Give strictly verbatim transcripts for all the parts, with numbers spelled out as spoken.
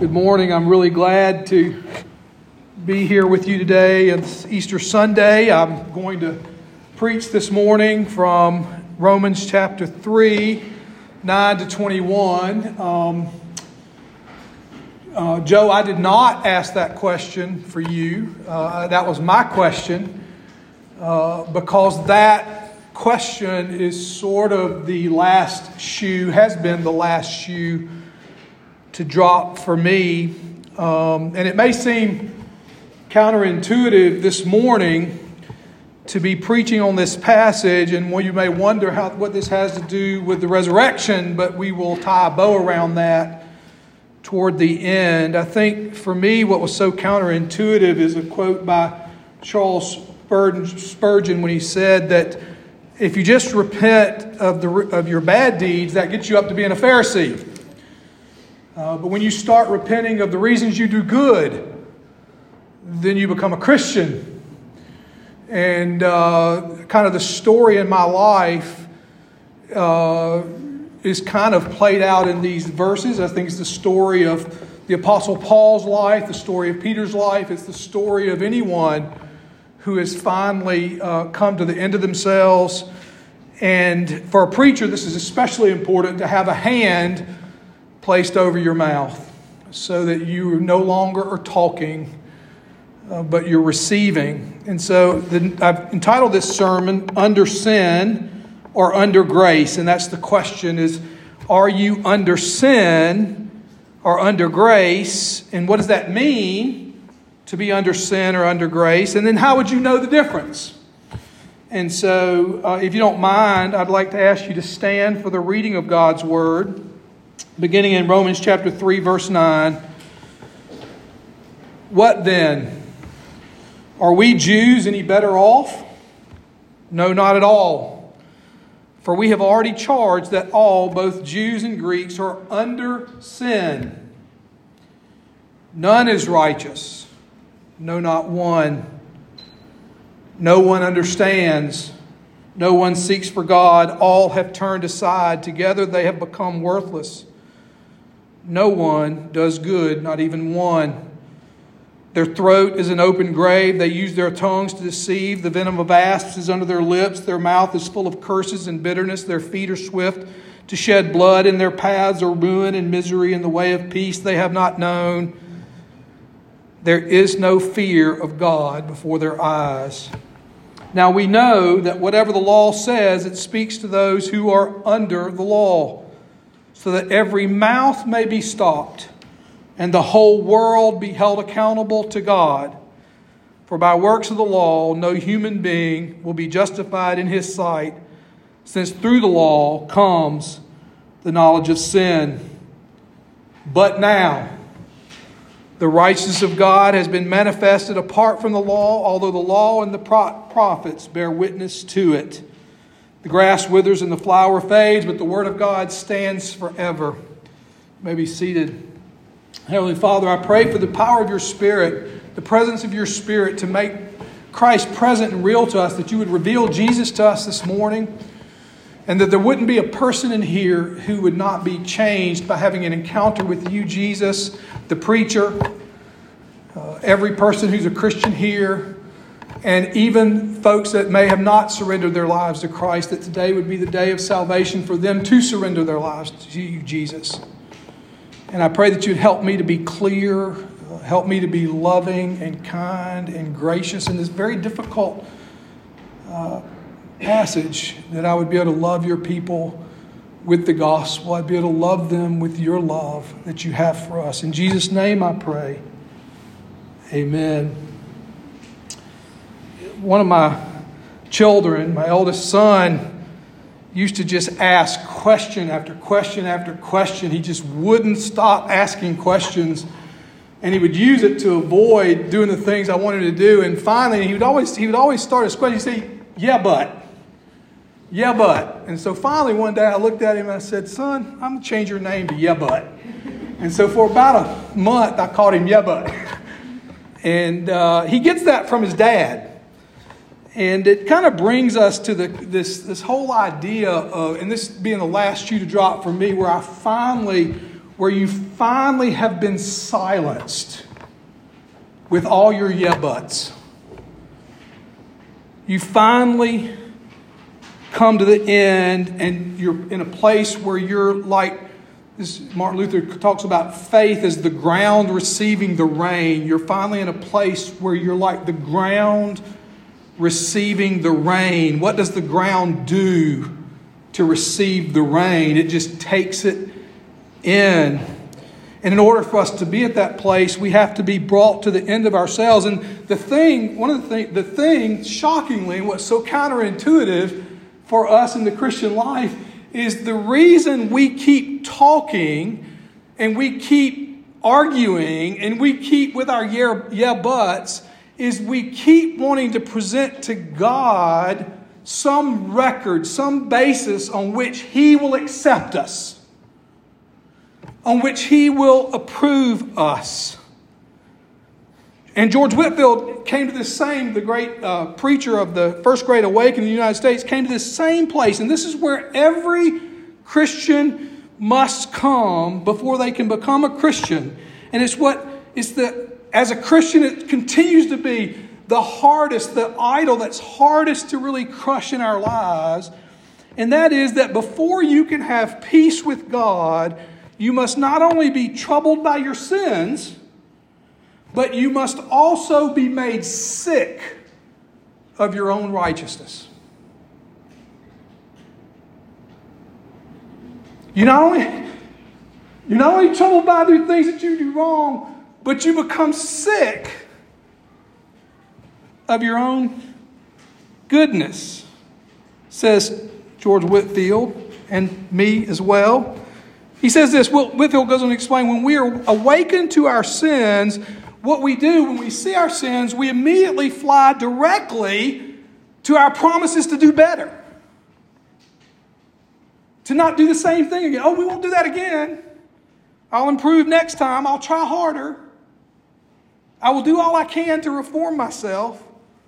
Good morning. I'm really glad to be here with you today. It's Easter Sunday. I'm going to preach this morning from Romans chapter three, nine to twenty-one. Um, uh, Joe, I did not ask that question for you. Uh, that was my question uh, because that question is sort of the last shoe, has been the last shoe to drop for me. Um, and it may seem counterintuitive this morning to be preaching on this passage, and well, you may wonder how what this has to do with the resurrection, but we will tie a bow around that toward the end. I think for me what was so counterintuitive is a quote by Charles Spurgeon when he said that if you just repent of the of your bad deeds, that gets you up to being a Pharisee. Uh, but when you start repenting of the reasons you do good, then you become a Christian. And uh, kind of the story in my life uh, is kind of played out in these verses. I think it's the story of the Apostle Paul's life, the story of Peter's life. It's the story of anyone who has finally uh, come to the end of themselves. And for a preacher, this is especially important to have a hand placed over your mouth so that you no longer are talking, uh, but you're receiving. And so the, I've entitled this sermon, Under Sin or Under Grace. And that's the question is, are you under sin or under grace? And what does that mean to be under sin or under grace? And then how would you know the difference? And so uh, if you don't mind, I'd like to ask you to stand for the reading of God's Word, beginning in Romans chapter three, verse nine. What then? Are we Jews any better off? No, not at all. For we have already charged that all, both Jews and Greeks, are under sin. None is righteous. No, not one. No one understands. No one seeks for God. All have turned aside. Together they have become worthless. No one does good, not even one. Their throat is an open grave. They use their tongues to deceive. The venom of asps is under their lips. Their mouth is full of curses and bitterness. Their feet are swift to shed blood. In their paths are ruin and misery. In the way of peace they have not known. There is no fear of God before their eyes. Now we know that whatever the law says, it speaks to those who are under the law, so that every mouth may be stopped and the whole world be held accountable to God. For by works of the law, no human being will be justified in his sight, since through the law comes the knowledge of sin. But now, the righteousness of God has been manifested apart from the law, although the law and the prophets bear witness to it. The grass withers and the flower fades, but the word of God stands forever. You may be seated. Heavenly Father, I pray for the power of your Spirit, the presence of your Spirit to make Christ present and real to us, that you would reveal Jesus to us this morning, and that there wouldn't be a person in here who would not be changed by having an encounter with you, Jesus, the preacher, uh, every person who's a Christian here, and even folks that may have not surrendered their lives to Christ, that today would be the day of salvation for them to surrender their lives to you, Jesus. And I pray that you'd help me to be clear, uh, help me to be loving and kind and gracious in this very difficult uh, passage, that I would be able to love your people with the gospel. I'd be able to love them with your love that you have for us. In Jesus' name I pray. Amen. One of my children, my oldest son, used to just ask question after question after question. He just wouldn't stop asking questions. And he would use it to avoid doing the things I wanted to do. And finally, he would always he would always start his question. He'd say, yeah, but. Yeah, but. And so finally one day I looked at him and I said, son, I'm going to change your name to Yeah, but. And so for about a month, I called him Yeah, but. And uh, he gets that from his dad. And it kind of brings us to the this this whole idea of, and this being the last shoe to drop for me, where I finally where you finally have been silenced with all your yeah buts. You finally come to the end and you're in a place where you're like, this Martin Luther talks about faith as the ground receiving the rain. You're finally in a place where you're like the ground receiving the rain. What does the ground do to receive the rain? It just takes it in. And in order for us to be at that place, we have to be brought to the end of ourselves. And the thing, one of the things, the thing, shockingly, and what's so counterintuitive for us in the Christian life is the reason we keep talking and we keep arguing and we keep with our yeah, yeah buts is we keep wanting to present to God some record, some basis on which He will accept us, on which He will approve us. And George Whitefield came to this same, the great uh, preacher of the First Great Awakening in the United States, came to this same place. And this is where every Christian must come before they can become a Christian. And it's what, it's the, as a Christian, it continues to be the hardest, the idol that's hardest to really crush in our lives. And that is that before you can have peace with God, you must not only be troubled by your sins, but you must also be made sick of your own righteousness. You not only, you're not only troubled by the things that you do wrong, but you become sick of your own goodness, says George Whitefield, and me as well. He says this, Whitefield goes on to explain, when we are awakened to our sins, what we do when we see our sins, we immediately fly directly to our promises to do better. To not do the same thing again. Oh, we won't do that again. I'll improve next time. I'll try harder. I will do all I can to reform myself.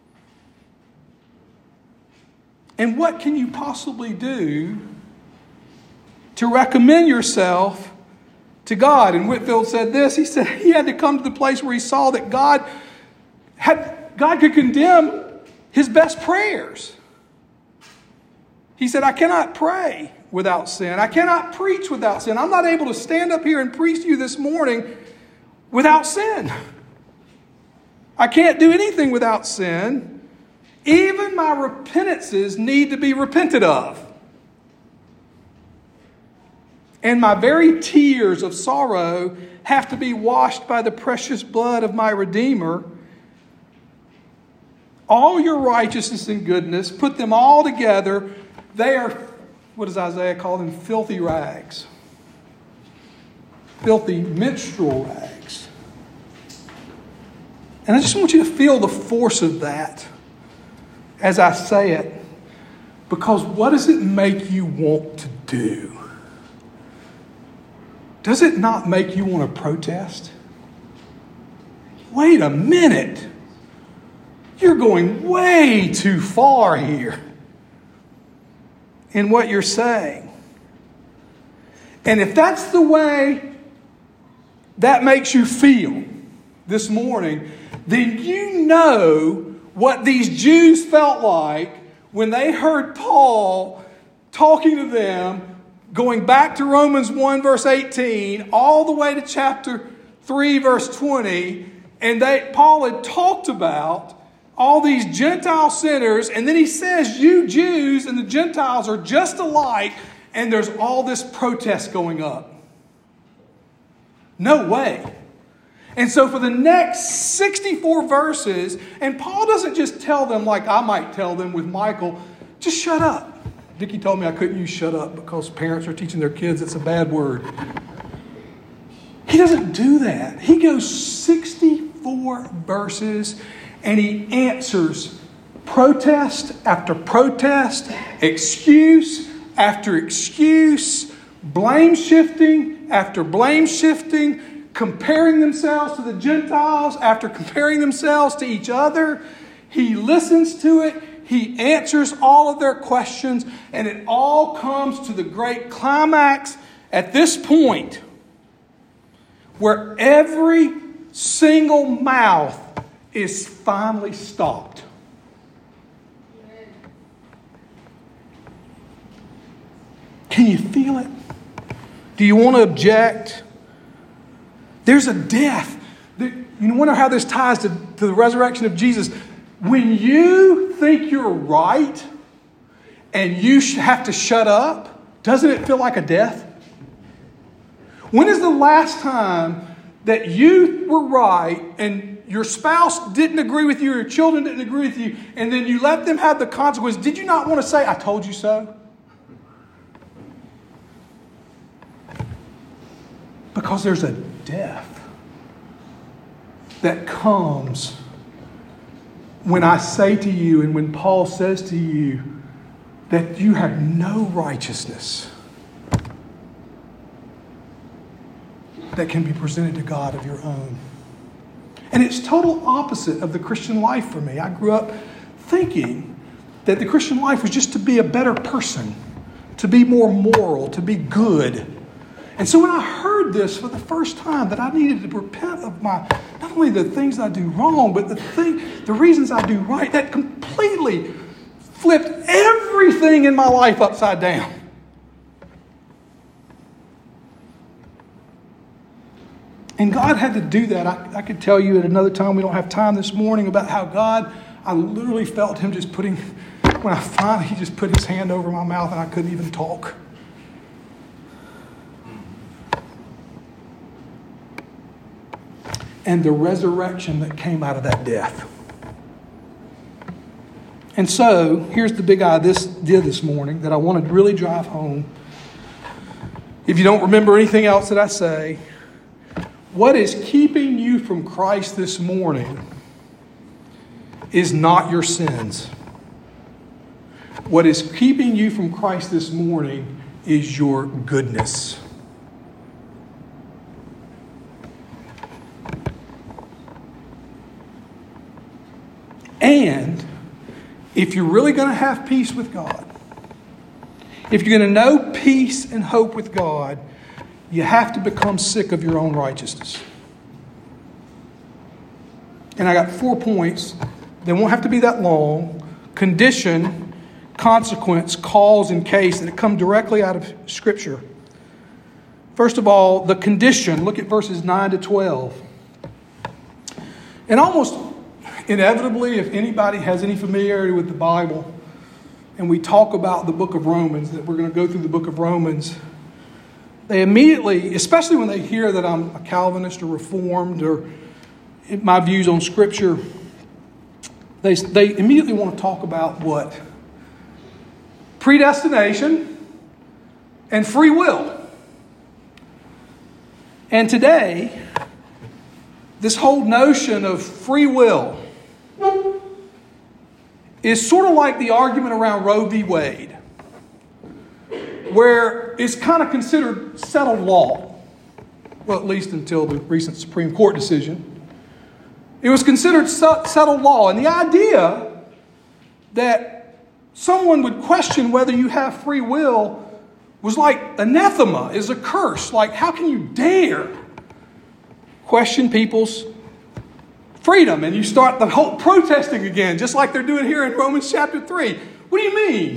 And what can you possibly do to recommend yourself to God? And Whitefield said this. He said he had to come to the place where he saw that God had God could condemn his best prayers. He said, I cannot pray without sin. I cannot preach without sin. I'm not able to stand up here and preach to you this morning without sin. I can't do anything without sin. Even my repentances need to be repented of. And my very tears of sorrow have to be washed by the precious blood of my Redeemer. All your righteousness and goodness, put them all together. They are, what does Isaiah call them? Filthy rags. Filthy menstrual rags. And I just want you to feel the force of that as I say it. Because what does it make you want to do? Does it not make you want to protest? Wait a minute. You're going way too far here in what you're saying. And if that's the way that makes you feel this morning, then you know what these Jews felt like when they heard Paul talking to them, going back to Romans one verse eighteen, all the way to chapter three verse twenty, and they Paul had talked about all these Gentile sinners, and then he says, you Jews and the Gentiles are just alike, and there's all this protest going up. No way. And so for the next sixty-four verses, and Paul doesn't just tell them like I might tell them with Michael, just shut up. Dickie told me I couldn't use shut up because parents are teaching their kids it's a bad word. He doesn't do that. He goes sixty-four verses and he answers protest after protest, excuse after excuse, blame shifting after blame shifting, comparing themselves to the Gentiles after comparing themselves to each other. He listens to it. He answers all of their questions, and it all comes to the great climax at this point where every single mouth is finally stopped. Can you feel it? Do you want to object? There's a death. You wonder how this ties to, to the resurrection of Jesus. When you think you're right and you have to shut up, doesn't it feel like a death? When is the last time that you were right and your spouse didn't agree with you or your children didn't agree with you and then you let them have the consequence? Did you not want to say, I told you so? Because there's a death that comes when I say to you and when Paul says to you that you have no righteousness that can be presented to God of your own. And it's total opposite of the Christian life for me. I grew up thinking that the Christian life was just to be a better person, to be more moral, to be good. And so when I heard this for the first time, that I needed to repent of my, not only the things I do wrong, but the thing, the reasons I do right, that completely flipped everything in my life upside down. And God had to do that. I, I could tell you at another time, we don't have time this morning, about how God, I literally felt Him just putting, when I finally, He just put His hand over my mouth and I couldn't even talk. And the resurrection that came out of that death. And so, here's the big idea this morning that I want to really drive home. If you don't remember anything else that I say, what is keeping you from Christ this morning is not your sins. What is keeping you from Christ this morning is your goodness. And if you're really going to have peace with God, if you're going to know peace and hope with God, you have to become sick of your own righteousness. And I got four points. They won't have to be that long. Condition, consequence, cause, and case that come directly out of Scripture. First of all, the condition. Look at verses nine to twelve. And almost inevitably, if anybody has any familiarity with the Bible, and we talk about the book of Romans, that we're going to go through the book of Romans, they immediately, especially when they hear that I'm a Calvinist or Reformed or my views on Scripture, they, they immediately want to talk about what? Predestination and free will. And today, this whole notion of free will is sort of like the argument around Roe v. Wade, where it's kind of considered settled law. Well, at least until the recent Supreme Court decision. It was considered settled law. And the idea that someone would question whether you have free will was like anathema, is a curse. Like, how can you dare question people's freedom? And you start the whole protesting again, just like they're doing here in Romans chapter three. What do you mean?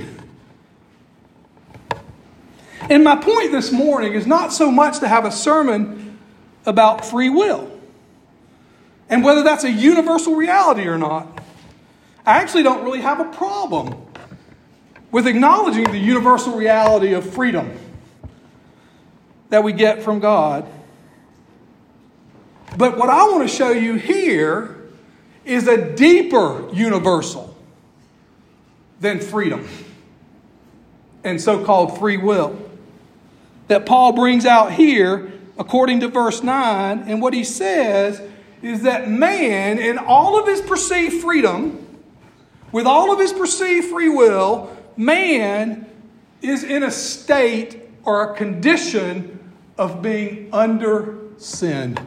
And my point this morning is not so much to have a sermon about free will and whether that's a universal reality or not. I actually don't really have a problem with acknowledging the universal reality of freedom that we get from God. But what I want to show you here is a deeper universal than freedom and so-called free will that Paul brings out here according to verse nine. And what he says is that man, in all of his perceived freedom, with all of his perceived free will, man is in a state or a condition of being under sin.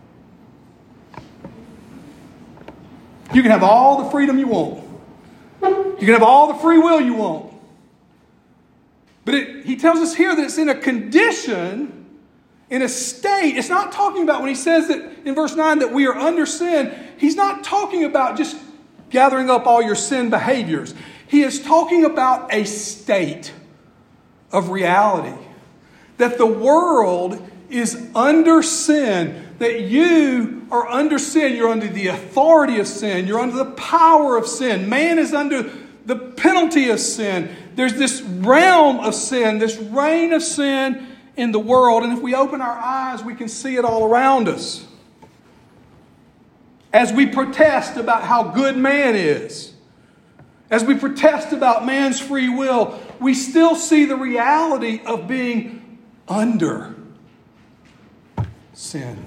You can have all the freedom you want. You can have all the free will you want. But it, he tells us here that it's in a condition in a state. It's not talking about when he says that in verse nine that we are under sin. He's not talking about just gathering up all your sin behaviors. He is talking about a state of reality. That the world is under sin. That you are under sin. You're under the authority of sin. You're under the power of sin. Man is under the penalty of sin. There's this realm of sin, this reign of sin in the world. And if we open our eyes, we can see it all around us. As we protest about how good man is, as we protest about man's free will, we still see the reality of being under sin.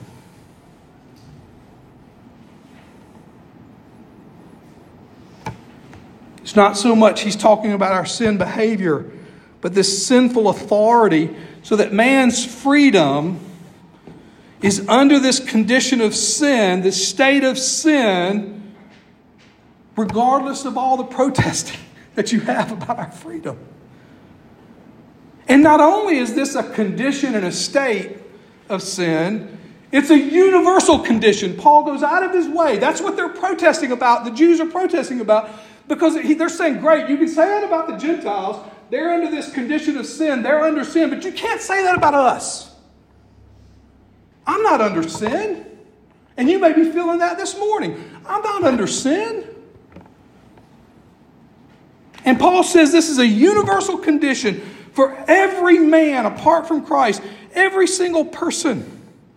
It's not so much he's talking about our sin behavior, but this sinful authority, so that man's freedom is under this condition of sin, this state of sin, regardless of all the protesting that you have about our freedom. And not only is this a condition and a state of sin, it's a universal condition. Paul goes out of his way. That's what they're protesting about. The Jews are protesting about. Because they're saying, great, you can say that about the Gentiles. They're under this condition of sin. They're under sin. But you can't say that about us. I'm not under sin. And you may be feeling that this morning. I'm not under sin. And Paul says this is a universal condition for every man apart from Christ. Every single person.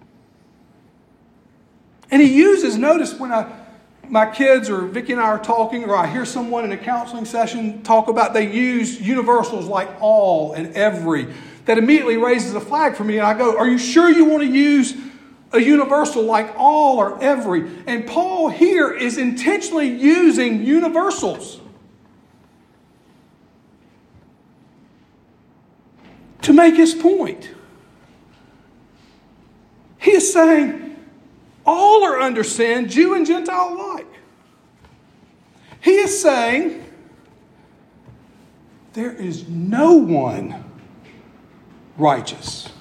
And he uses, notice when I... my kids or Vicki and I are talking, or I hear someone in a counseling session talk about, they use universals like all and every. That immediately raises a flag for me. And I go, are you sure you want to use a universal like all or every? And Paul here is intentionally using universals to make his point. He is saying, all are under sin, Jew and Gentile alike. He is saying there is no one righteous.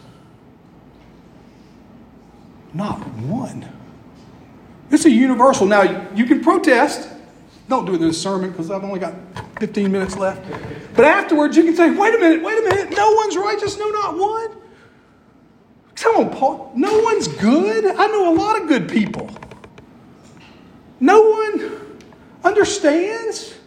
Not one. It's a universal. Now, you can protest. Don't do it in this sermon because I've only got fifteen minutes left. But afterwards, you can say, wait a minute, wait a minute. No one's righteous. No, not one. Come on, Paul. No one's good. I know a lot of good people. No one understands.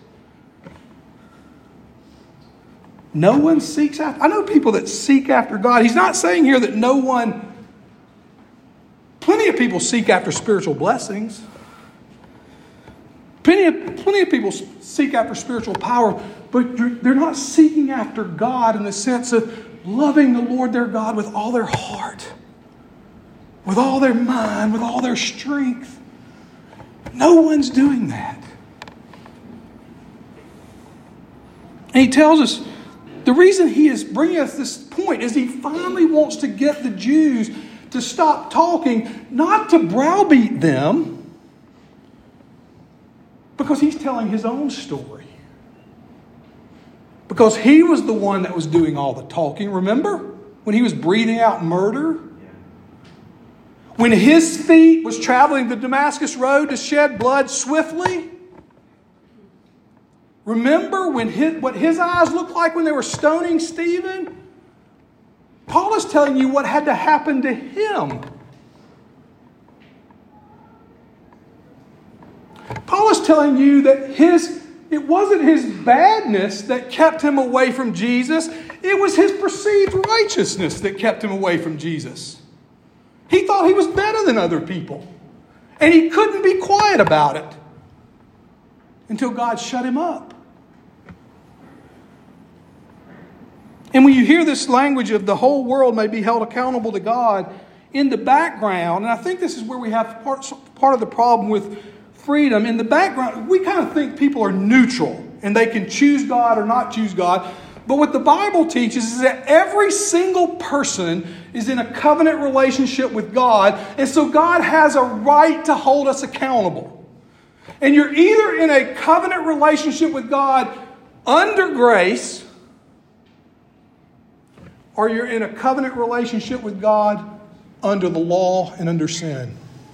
No one seeks after. I know people that seek after God. He's not saying here that no one. Plenty of people seek after spiritual blessings. Plenty of, plenty of people seek after spiritual power, but they're not seeking after God in the sense of loving the Lord their God with all their heart, with all their mind, with all their strength. No one's doing that. And he tells us the reason he is bringing us this point is he finally wants to get the Jews to stop talking, not to browbeat them, because he's telling his own story. Because he was the one that was doing all the talking. Remember? When he was breathing out murder? When his feet was traveling the Damascus road to shed blood swiftly? Remember when his, what his eyes looked like when they were stoning Stephen? Paul is telling you what had to happen to him. Paul is telling you that his it wasn't his badness that kept him away from Jesus. It was his perceived righteousness that kept him away from Jesus. He thought he was better than other people. And he couldn't be quiet about it until God shut him up. And when you hear this language of the whole world may be held accountable to God, in the background, and I think this is where we have part, part of the problem with freedom. In the background, we kind of think people are neutral and they can choose God or not choose God. But what the Bible teaches is that every single person is in a covenant relationship with God. And so God has a right to hold us accountable. And you're either in a covenant relationship with God under grace, or you're in a covenant relationship with God under the law and under sin.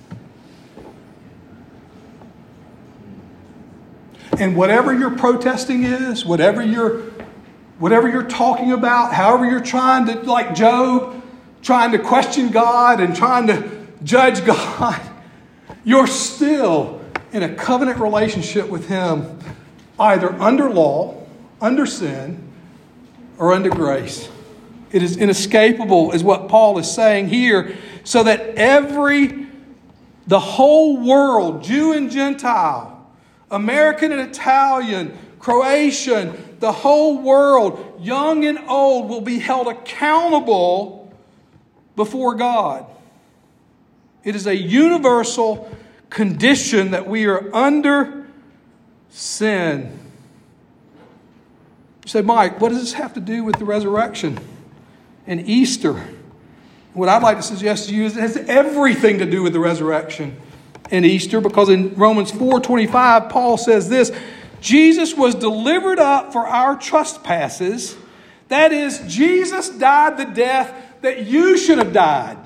And whatever your protesting is, whatever you're, whatever you're talking about, however you're trying to, like Job, trying to question God and trying to judge God, you're still in a covenant relationship with Him, either under law, under sin, or under grace. It is inescapable, is what Paul is saying here, so that every, the whole world, Jew and Gentile, American and Italian, Croatian, the whole world, young and old, will be held accountable before God. It is a universal condition that we are under sin. You say, Mike, what does this have to do with the resurrection and Easter? What I'd like to suggest to you is it has everything to do with the resurrection and Easter, because in Romans four twenty-five, Paul says this: Jesus was delivered up for our trespasses. That is, Jesus died the death that you should have died.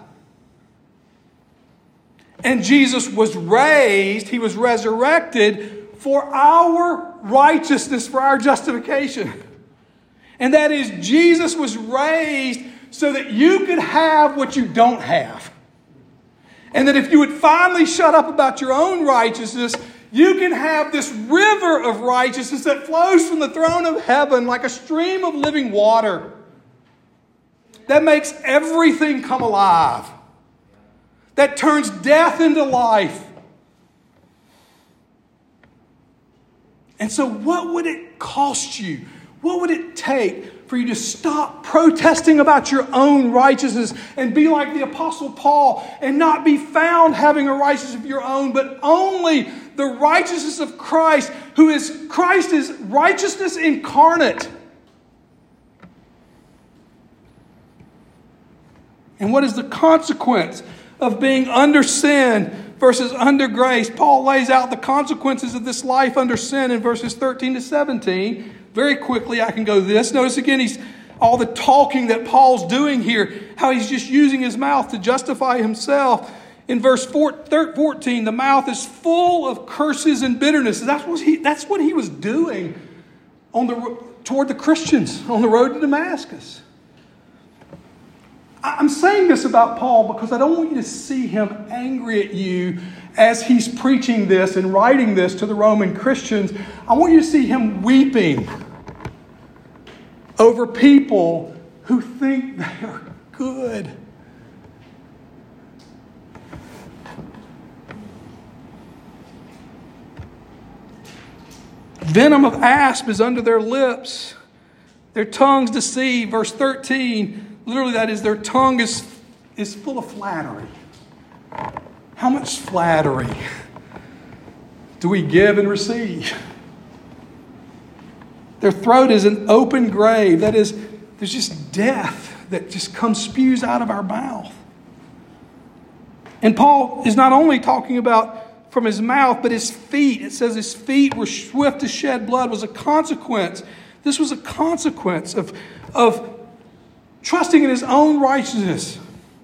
And Jesus was raised, He was resurrected for our righteousness, for our justification. And that is, Jesus was raised so that you could have what you don't have. And that if you would finally shut up about your own righteousness, you can have this river of righteousness that flows from the throne of heaven like a stream of living water that makes everything come alive, that turns death into life. And so what would it cost you? What would it take for you to stop protesting about your own righteousness and be like the Apostle Paul and not be found having a righteousness of your own, but only the righteousness of Christ, who is Christ is righteousness incarnate? And what is the consequence of being under sin versus under grace? Paul lays out the consequences of this life under sin in verses thirteen to seventeen. Very quickly, I can go this. Notice again, he's all the talking that Paul's doing here, how he's just using his mouth to justify himself. In verse fourteen, the mouth is full of curses and bitterness. That's what he, that's what he was doing on the, toward the Christians on the road to Damascus. I'm saying this about Paul because I don't want you to see him angry at you as he's preaching this and writing this to the Roman Christians. I want you to see him weeping over people who think they are good. Venom of asp is under their lips. Their tongues deceive. Verse thirteen, literally that is, their tongue is, is full of flattery. How much flattery do we give and receive? Their throat is an open grave. That is, there's just death that just comes, spews out of our mouth. And Paul is not only talking about from his mouth, but his feet. It says his feet were swift to shed blood, was a consequence. This was a consequence of, of trusting in his own righteousness,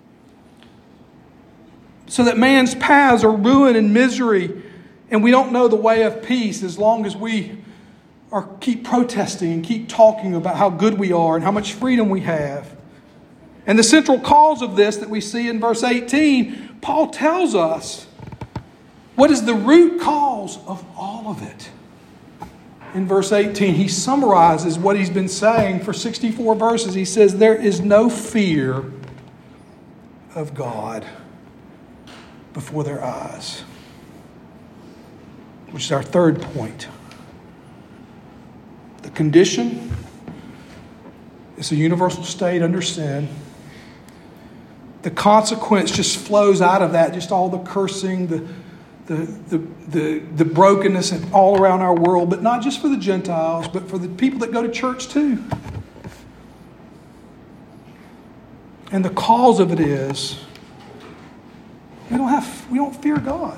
so that man's paths are ruin and misery, and we don't know the way of peace as long as we are keep protesting and keep talking about how good we are and how much freedom we have. And the central cause of this that we see in verse eighteen, Paul tells us what is the root cause of all of it. In verse eighteen, he summarizes what he's been saying for sixty-four verses. He says, there is no fear of God before their eyes. Which is our third point. The condition is a universal state under sin. The consequence just flows out of that, just all the cursing, the The, the, the, the brokenness all around our world, but not just for the Gentiles, but for the people that go to church too. And the cause of it is we don't have we don't fear God.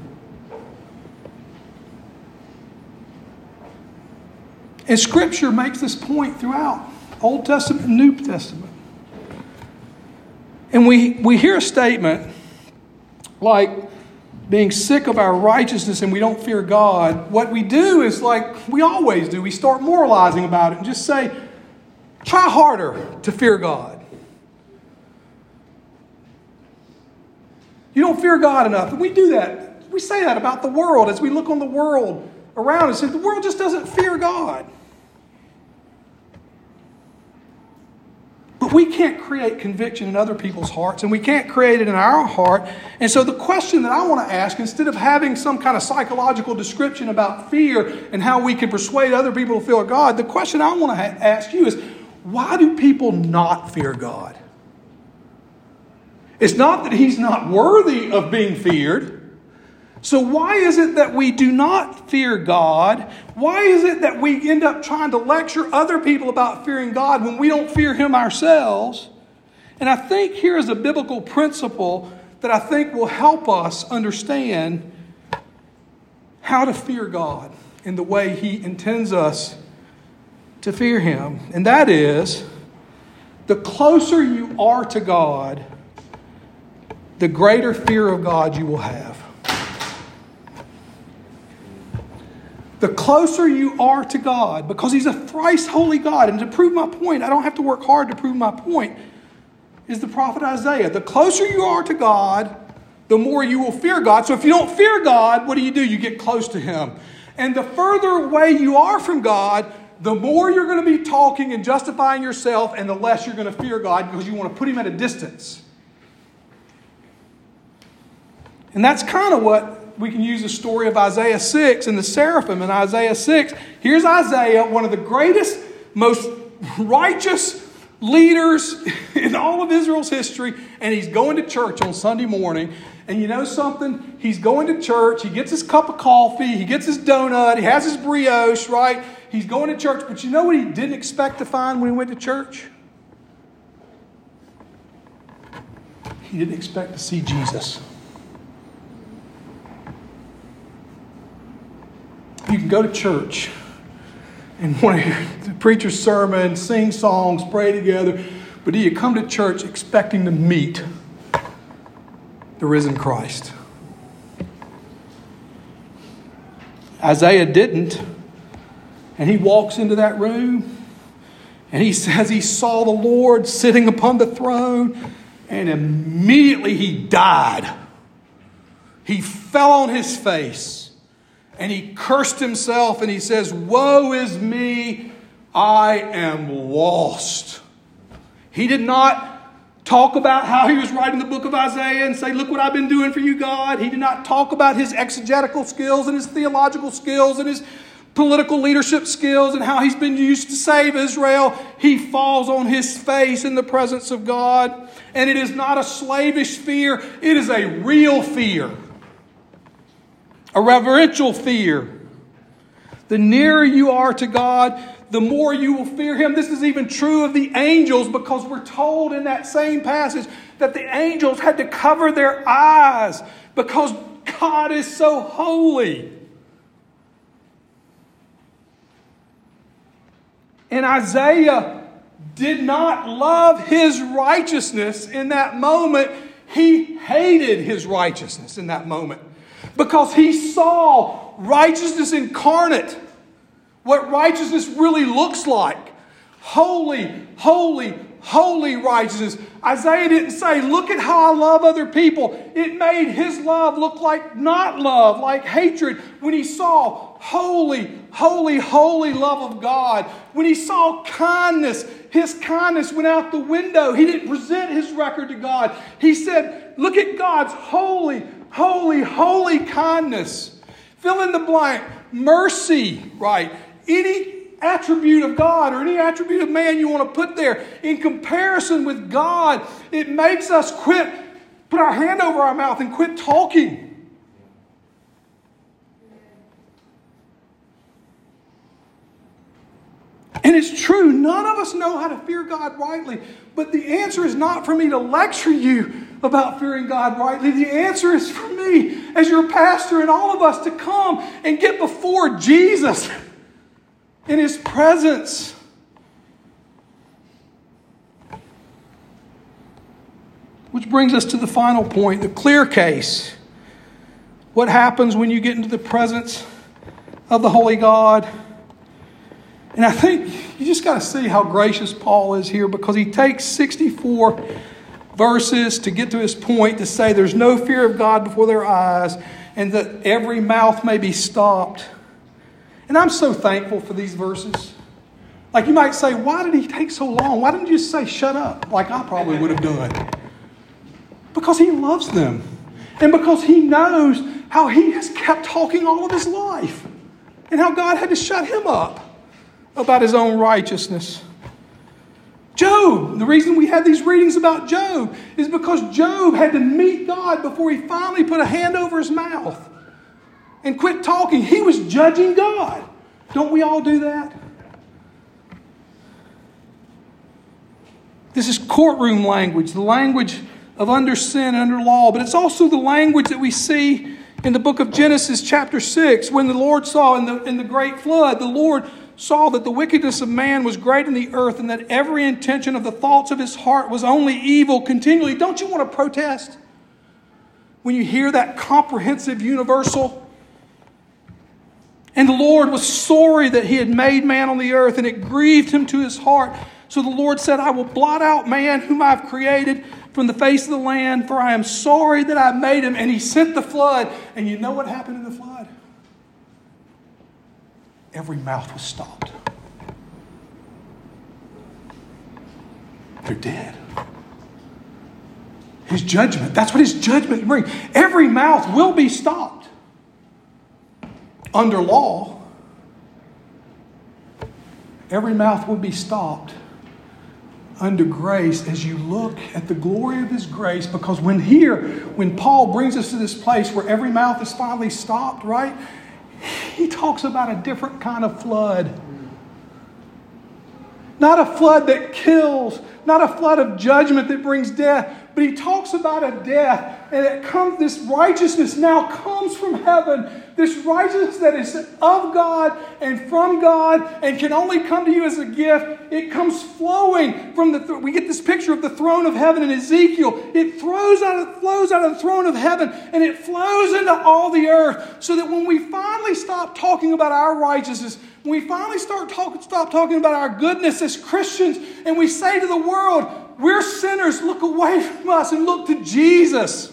And Scripture makes this point throughout Old Testament and New Testament. And we, we hear a statement like being sick of our righteousness and we don't fear God. What we do is like we always do. We start moralizing about it and just say, try harder to fear God. You don't fear God enough. And we do that. We say that about the world as we look on the world around us. The world just doesn't fear God. But we can't create conviction in other people's hearts, and we can't create it in our heart. And so the question that I want to ask, instead of having some kind of psychological description about fear and how we can persuade other people to fear God, the question I want to ha- ask you is, why do people not fear God? It's not that He's not worthy of being feared. So why is it that we do not fear God? Why is it that we end up trying to lecture other people about fearing God when we don't fear Him ourselves? And I think here is a biblical principle that I think will help us understand how to fear God in the way He intends us to fear Him. And that is, the closer you are to God, the greater fear of God you will have. The closer you are to God, because He's a thrice holy God. And to prove my point, I don't have to work hard to prove my point, is the prophet Isaiah. The closer you are to God, the more you will fear God. So if you don't fear God, what do you do? You get close to Him. And the further away you are from God, the more you're going to be talking and justifying yourself, and the less you're going to fear God because you want to put Him at a distance. And that's kind of what we can use the story of Isaiah six and the seraphim in Isaiah six. Here's Isaiah, one of the greatest, most righteous leaders in all of Israel's history, and he's going to church on Sunday morning. And you know something? He's going to church. He gets his cup of coffee. He gets his donut. He has his brioche, right? He's going to church. But you know what he didn't expect to find when he went to church? He didn't expect to see Jesus. You can go to church and want to hear the preacher's sermon, sing songs, pray together, but do you come to church expecting to meet the risen Christ? Isaiah didn't. And he walks into that room and he says he saw the Lord sitting upon the throne, and immediately he died. He fell on his face. And he cursed himself and he says, "Woe is me, I am lost." He did not talk about how he was writing the book of Isaiah and say, "Look what I've been doing for you, God." He did not talk about his exegetical skills and his theological skills and his political leadership skills and how he's been used to save Israel. He falls on his face in the presence of God. And it is not a slavish fear. It is a real fear. A reverential fear. The nearer you are to God, the more you will fear Him. This is even true of the angels, because we're told in that same passage that the angels had to cover their eyes because God is so holy. And Isaiah did not love his righteousness in that moment. He hated his righteousness in that moment. Because he saw righteousness incarnate. What righteousness really looks like. Holy, holy, holy righteousness. Isaiah didn't say, "Look at how I love other people." It made his love look like not love, like hatred. When he saw holy, holy, holy love of God. When he saw kindness, his kindness went out the window. He didn't present his record to God. He said, "Look at God's holy, holy, holy kindness." Fill in the blank. Mercy, right? Any attribute of God or any attribute of man you want to put there in comparison with God, it makes us quit, put our hand over our mouth and quit talking. And it's true, none of us know how to fear God rightly. But the answer is not for me to lecture you about fearing God rightly. The answer is for me, as your pastor and all of us, to come and get before Jesus in His presence. Which brings us to the final point, the clear case. What happens when you get into the presence of the Holy God? And I think you just got to see how gracious Paul is here, because he takes sixty-four verses to get to his point, to say there's no fear of God before their eyes, and that every mouth may be stopped. And I'm so thankful for these verses. Like you might say, why did he take so long? Why didn't you just say shut up like I probably would have done? Because he loves them. And because he knows how he has kept talking all of his life. And how God had to shut him up about his own righteousness. Job, the reason we have these readings about Job is because Job had to meet God before he finally put a hand over his mouth and quit talking. He was judging God. Don't we all do that? This is courtroom language, the language of under sin and under law, but it's also the language that we see in the book of Genesis chapter six, when the Lord saw in the, in the great flood, the Lord saw that the wickedness of man was great in the earth, and that every intention of the thoughts of his heart was only evil continually. Don't you want to protest when you hear that comprehensive universal? And the Lord was sorry that he had made man on the earth, and it grieved him to his heart. So the Lord said, I will blot out man whom I have created from the face of the land, for I am sorry that I made him. And he sent the flood. And you know what happened in the flood? Every mouth was stopped. They're dead. His judgment, that's what his judgment brings. Every mouth will be stopped. Under law, every mouth will be stopped. Under grace, as you look at the glory of his grace, because when here, when Paul brings us to this place where every mouth is finally stopped, right? He talks about a different kind of flood. Not a flood that kills, not a flood of judgment that brings death, but he talks about a death, and it comes, this righteousness now comes from heaven. This righteousness that is of God and from God and can only come to you as a gift. It comes flowing from the, th- we get this picture of the throne of heaven in Ezekiel. It throws out of, flows out of the throne of heaven, and it flows into all the earth, so that when we finally stop talking about our righteousness, when we finally start talk, stop talking about our goodness as Christians, and we say to the world, we're sinners, look away from us and look to Jesus,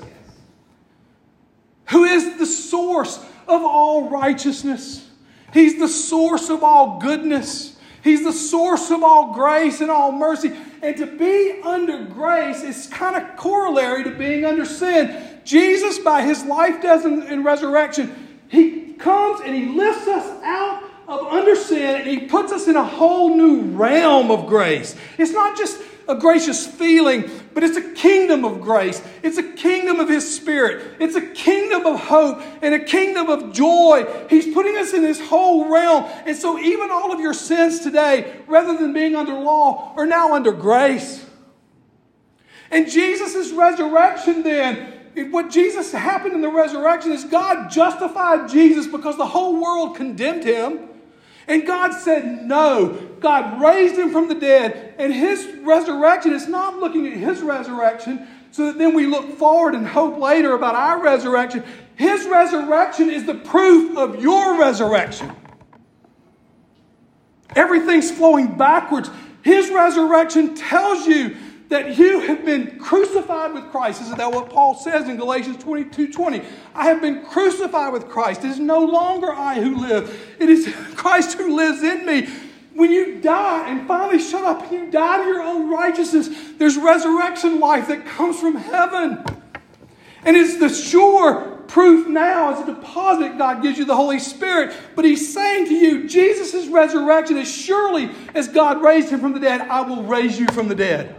who is the source of all righteousness. He's the source of all goodness. He's the source of all grace and all mercy. And to be under grace is kind of corollary to being under sin. Jesus, by his life, death, and resurrection, he comes and he lifts us out of under sin, and he puts us in a whole new realm of grace. It's not just a gracious feeling, but it's a kingdom of grace. It's a kingdom of his Spirit. It's a kingdom of hope and a kingdom of joy. He's putting us in this whole realm. And so even all of your sins today, rather than being under law, are now under grace. And Jesus' resurrection then, what Jesus happened in the resurrection is God justified Jesus because the whole world condemned him. And God said no. God raised him from the dead. And his resurrection is not looking at his resurrection so that then we look forward and hope later about our resurrection. His resurrection is the proof of your resurrection. Everything's flowing backwards. His resurrection tells you that you have been crucified with Christ. Isn't that what Paul says in Galatians twenty-two twenty? I have been crucified with Christ. It is no longer I who live. It is Christ who lives in me. When you die and finally shut up and you die to your own righteousness, there's resurrection life that comes from heaven. And it's the sure proof now, as a deposit, God gives you the Holy Spirit. But he's saying to you, Jesus' resurrection, as surely as God raised him from the dead, I will raise you from the dead.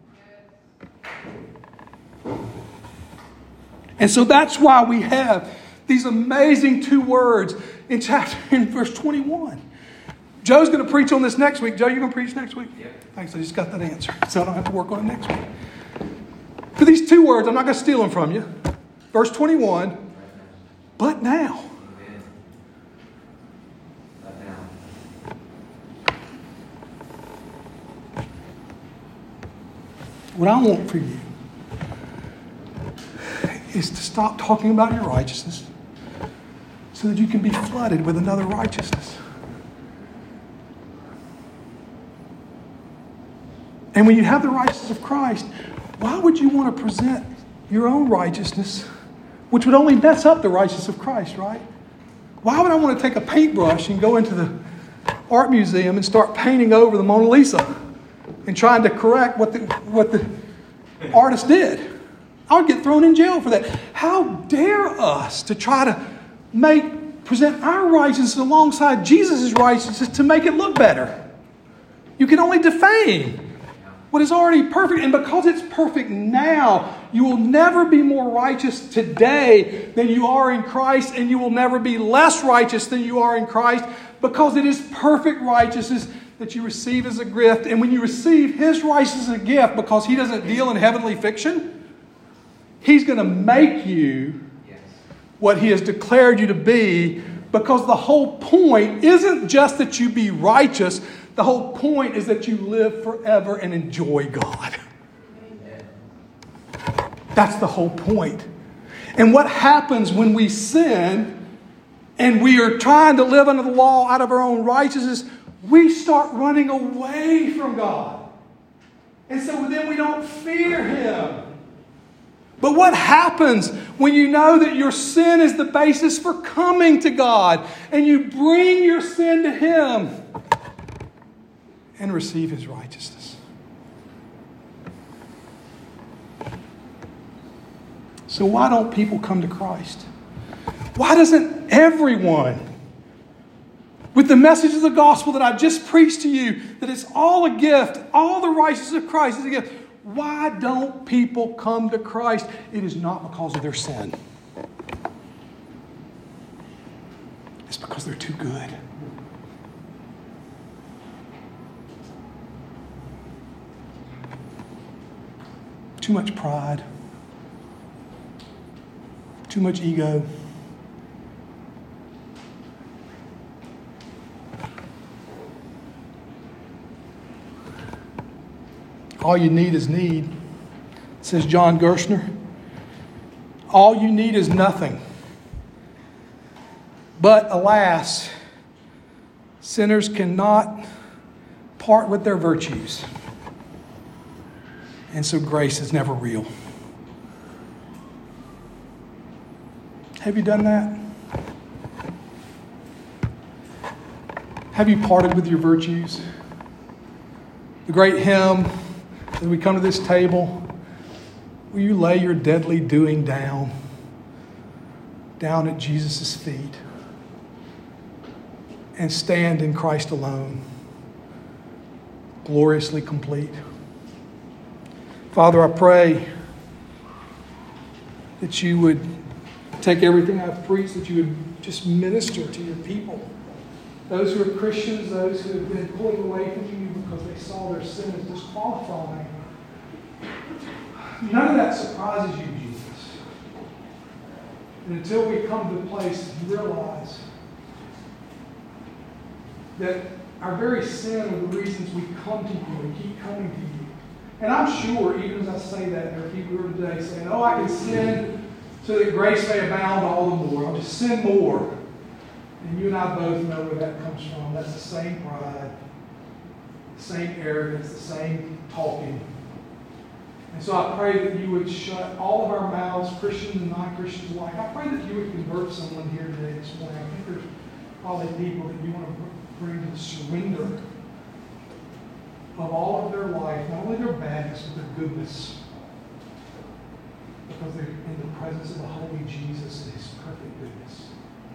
And so that's why we have these amazing two words in chapter in verse twenty-one. Joe's going to preach on this next week. Joe, you're going to preach next week? Yeah. Thanks. I just got that answer, so I don't have to work on it next week. For these two words, I'm not going to steal them from you. Verse twenty-one, but now. What I want for you is to stop talking about your righteousness so that you can be flooded with another righteousness. And when you have the righteousness of Christ, why would you want to present your own righteousness, which would only mess up the righteousness of Christ, right? Why would I want to take a paintbrush and go into the art museum and start painting over the Mona Lisa and trying to correct what the, what the artist did? I would get thrown in jail for that. How dare us to try to make present our righteousness alongside Jesus' righteousness to make it look better? You can only defame what is already perfect. And because it's perfect now, you will never be more righteous today than you are in Christ, and you will never be less righteous than you are in Christ, because it is perfect righteousness that you receive as a gift. And when you receive His righteousness as a gift, because He doesn't deal in heavenly fiction, He's going to make you what He has declared you to be, because the whole point isn't just that you be righteous. The whole point is that you live forever and enjoy God. That's the whole point. And what happens when we sin and we are trying to live under the law out of our own righteousness? We start running away from God. And so then we don't fear Him. But what happens when you know that your sin is the basis for coming to God, and you bring your sin to Him and receive His righteousness? So why don't people come to Christ? Why doesn't everyone, with the message of the gospel that I just preached to you, that it's all a gift, all the righteousness of Christ is a gift, why don't people come to Christ? It is not because of their sin. It's because they're too good. Too much pride. Too much ego. All you need is need, says John Gerstner. All you need is nothing. But alas, sinners cannot part with their virtues. And so grace is never real. Have you done that? Have you parted with your virtues? The great hymn, as we come to this table, will you lay your deadly doing down, down at Jesus' feet, and stand in Christ alone, gloriously complete? Father, I pray that you would take everything I've preached, that you would just minister to your people. Those who are Christians, those who have been pulling away from you because they saw their sin as disqualifying. None of that surprises you, Jesus. And until we come to the place to realize that our very sin are the reasons we come to you and keep coming to you. And I'm sure, even as I say that, there are people here today saying, oh, I can sin so that grace may abound all the more. I'll just sin more. And you and I both know where that comes from. That's the same pride, the same arrogance, the same talking. And so I pray that you would shut all of our mouths, Christians and non-Christians alike. I pray that you would convert someone here today this morning. I think there's probably people that you want to bring to the surrender of all of their life, not only their badness, but their goodness. Because they're in the presence of the holy Jesus and His perfect goodness.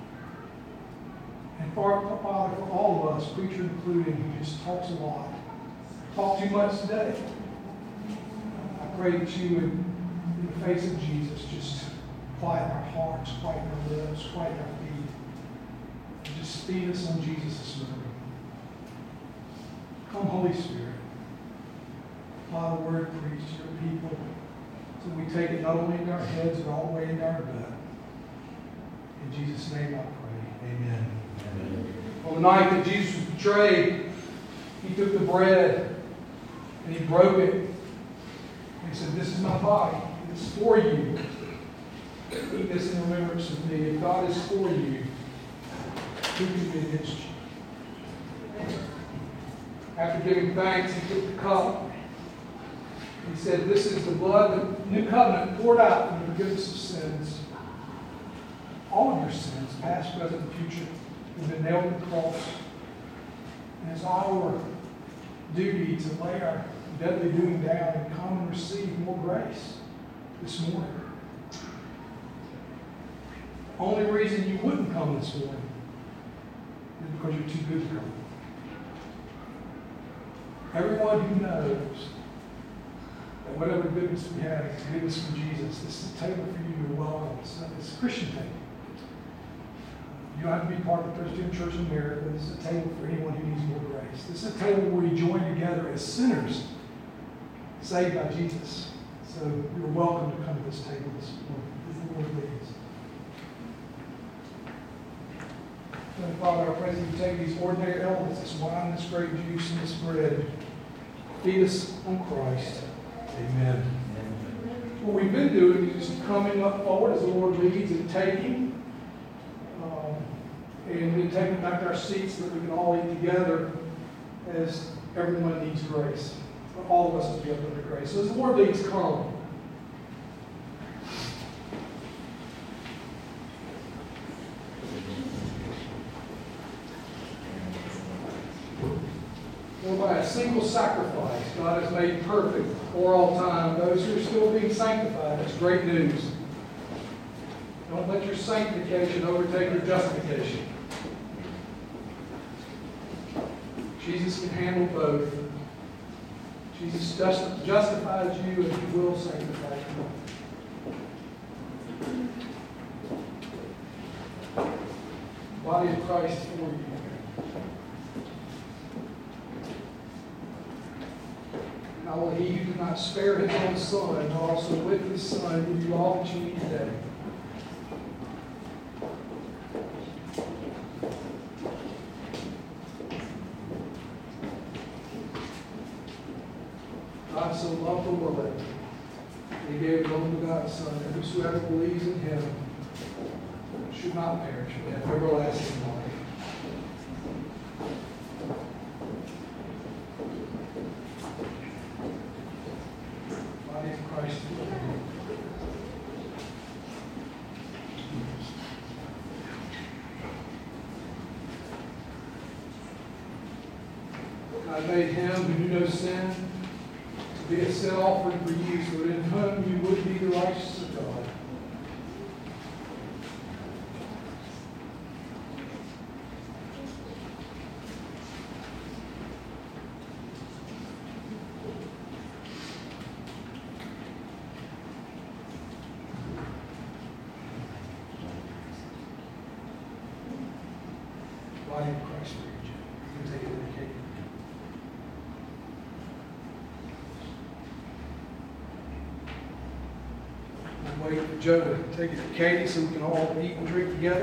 And Father, for all of us, preacher included, who just talks a lot, talk too much today, I pray that you would, in the face of Jesus, just quieten our hearts, quieten our lips, quieten our feet, and just feed us on Jesus this morning. Come, Holy Spirit. Apply the word preached to your people so we take it not only into our heads, but all the way into our gut. In Jesus' name I pray. Amen. Amen. On the night that Jesus was betrayed, He took the bread and He broke it. And He said, this is my body. It's for you. Eat this in remembrance of me. If God is for you, who can be against you? After giving thanks, he took the cup. He said, this is the blood of the new covenant poured out for the forgiveness of sins. All of your sins, past, present, and future, have been nailed to the cross. And it's our duty to lay our deadly doing down and come and receive more grace this morning. The only reason you wouldn't come this morning is because you're too good to come. Everyone who knows that whatever goodness we have is goodness from Jesus, this is a table for you. You're welcome. It's a, it's a Christian table. You don't have to be part of the Presbyterian Church in America. This is a table for anyone who needs more grace. This is a table where we join together as sinners saved by Jesus. So you're welcome to come to this table this morning, if the Lord leads. And Father, I pray that you take these ordinary elements, this wine, this grape juice, and this bread, feed us on Christ. Amen. What we've been doing is just coming up forward as the Lord leads and taking, um, and then taking back to our seats so that we can all eat together as everyone needs grace. All of us will be up under grace. So as the Lord leads, come. For by a single sacrifice, God has made perfect for all time those who are still being sanctified. That's great news. Don't let your sanctification overtake your justification. Jesus can handle both. Jesus just, justifies you, and he will sanctify you. The body of Christ for you. How will he who did not spare his own son, but also with his son, give you all that you need today? God so loved the world that he gave his only begotten Son, that whosoever believes in him should not perish, but have everlasting life. Body of Christ. God made him who knew no sin to be a sin offering for you, so that in whom you would be the righteousness of God. Body of Christ for you, Jim. You can take it in the cake. I'm waiting for Joe to take it to Katie so we can all eat and drink together.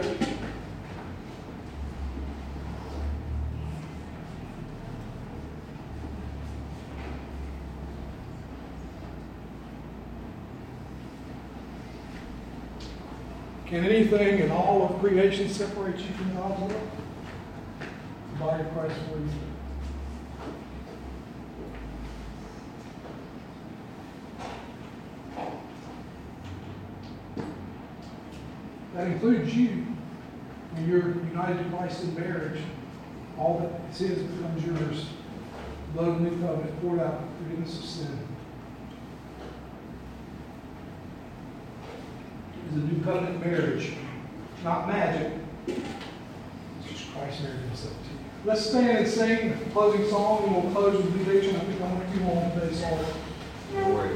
Can anything in all of creation separate you from God's love? The body of Christ for you. That includes you. When you're united to Christ in marriage, all that is his becomes yours. Blood of the new covenant poured out for forgiveness of sin. It's a new covenant marriage. Not magic. It's just Christ married himself to you. Let's stand and sing the closing song, and we'll close with benediction. I think I'm going to keep on today's song.